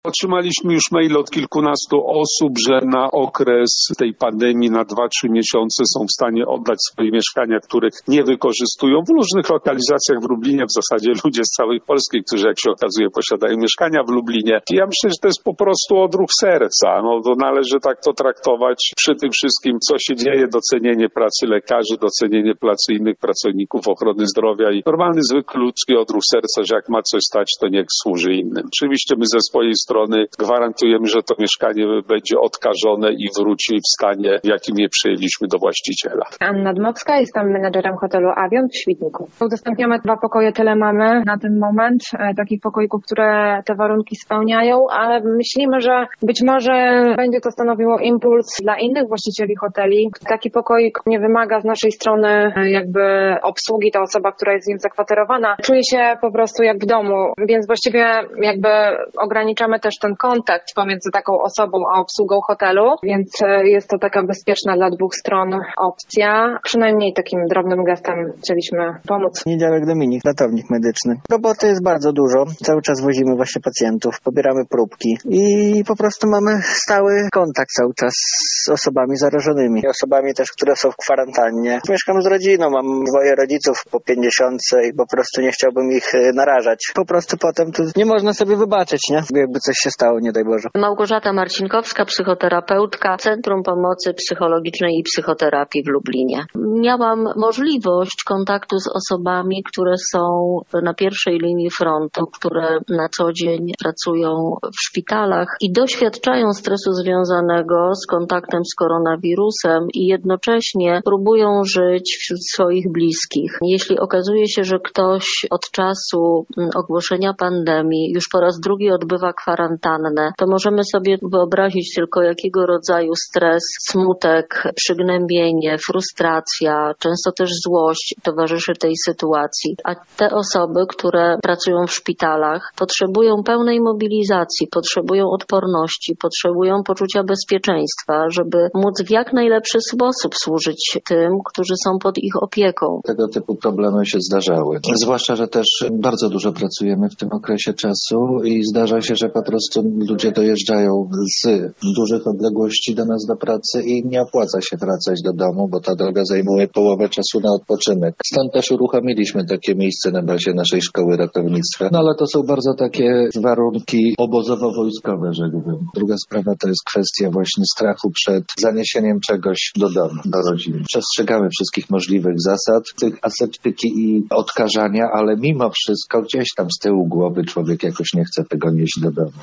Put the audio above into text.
Otrzymaliśmy już mail od kilkunastu osób, że na okres tej pandemii na 2-3 miesiące są w stanie oddać swoje mieszkania, których nie wykorzystują w różnych lokalizacjach w Lublinie. W zasadzie ludzie z całej Polski, którzy jak się okazuje posiadają mieszkania w Lublinie. I ja myślę, że to jest po prostu odruch serca. To należy tak to traktować przy tym wszystkim, co się dzieje, docenienie pracy lekarzy, docenienie pracy innych pracowników ochrony zdrowia i normalny, zwykły ludzki odruch serca, że jak ma coś stać, to niech służy innym. Oczywiście my ze swojej strony gwarantujemy, że to mieszkanie będzie odkażone i wróci w stanie, w jakim je przyjęliśmy do właściciela. Anna Dmowska, jestem menadżerem hotelu Avion w Świdniku. Udostępniamy 2 pokoje, tyle mamy na ten moment, takich pokoików, które te warunki spełniają, ale myślimy, że być może będzie to stanowiło impuls dla innych właścicieli hoteli. Taki pokoik nie wymaga z naszej strony jakby obsługi, ta osoba, która jest w nim zakwaterowana, czuje się po prostu jak w domu, więc właściwie jakby ograniczamy też ten kontakt pomiędzy taką osobą a obsługą hotelu, więc jest to taka bezpieczna dla 2 stron opcja. Przynajmniej takim drobnym gestem chcieliśmy pomóc. Niedziałek Dominik, ratownik medyczny. Roboty jest bardzo dużo. Cały czas wozimy właśnie pacjentów, pobieramy próbki i po prostu mamy stały kontakt cały czas z osobami zarażonymi. Osobami też, które są w kwarantannie. Mieszkam z rodziną, mam 2 rodziców po 50 i po prostu nie chciałbym ich narażać. Po prostu potem tu nie można sobie wybaczyć, nie? Jakby coś się stało, nie daj Boże. Małgorzata Marcinkowska, psychoterapeutka, Centrum Pomocy Psychologicznej i Psychoterapii w Lublinie. Miałam możliwość kontaktu z osobami, które są na pierwszej linii frontu, które na co dzień pracują w szpitalach i doświadczają stresu związanego z kontaktem z koronawirusem i jednocześnie próbują żyć wśród swoich bliskich. Jeśli okazuje się, że ktoś od czasu ogłoszenia pandemii już po raz drugi odbywa kwarantannę, to możemy sobie wyobrazić tylko, jakiego rodzaju stres, smutek, przygnębienie, frustracja, często też złość towarzyszy tej sytuacji. A te osoby, które pracują w szpitalach, potrzebują pełnej mobilizacji, potrzebują odporności, potrzebują poczucia bezpieczeństwa, żeby móc w jak najlepszy sposób służyć tym, którzy są pod ich opieką. Tego typu problemy się zdarzały. Zwłaszcza, że też bardzo dużo pracujemy w tym okresie czasu i zdarza się, że po prostu ludzie dojeżdżają z dużych odległości do nas do pracy i nie opłaca się wracać do domu, bo ta droga zajmuje połowę czasu na odpoczynek. Stąd też uruchomiliśmy takie miejsce na bazie naszej szkoły ratownictwa. No ale to są bardzo takie warunki obozowo-wojskowe, rzekłbym. Druga sprawa to jest kwestia właśnie strachu przed zaniesieniem czegoś do domu, do rodziny. Przestrzegamy wszystkich możliwych zasad, tych aseptyki i odkażania, ale mimo wszystko gdzieś tam z tyłu głowy człowiek jakoś nie chce tego nieść do domu.